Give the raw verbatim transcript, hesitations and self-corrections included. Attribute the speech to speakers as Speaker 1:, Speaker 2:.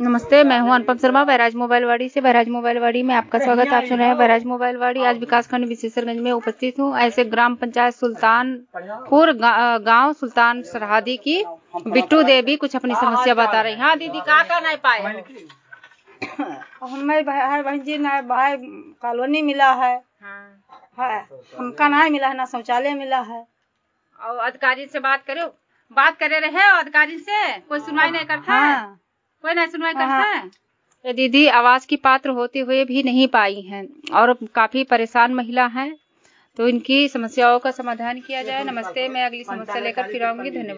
Speaker 1: नमस्ते, मैं हूं अनुपम शर्मा बहराइच मोबाइलवाड़ी से। बहराइच मोबाइलवाड़ी में आपका स्वागत है। आप सुन रहे हैं बहराइच मोबाइलवाड़ी। आज विकासखंड विशेषरगंज में उपस्थित हूं। ऐसे ग्राम पंचायत सुल्तानपुर गांव सुल्तान सरहादी की बिट्टू देवी कुछ अपनी समस्या बता रही। हाँ दीदी, का का नहीं पाए
Speaker 2: हमें भाई बहन जी ना भाई कॉलोनी मिला है।
Speaker 1: हाँ।
Speaker 2: है हमका नहीं मिला है, ना शौचालय मिला है।
Speaker 1: और अधिकारी से बात करो, बात करे रहे अधिकारी से, कोई सुनवाई नहीं करता
Speaker 2: हाँ।
Speaker 1: है, कोई नहीं सुनवाई
Speaker 2: हाँ।
Speaker 1: करता है। ये दीदी आवास की पात्र होते हुए भी नहीं पाई हैं और काफी परेशान महिला है, तो इनकी समस्याओं का समाधान किया जाए। नमस्ते, मैं अगली समस्या लेकर फिर आऊंगी। धन्यवाद।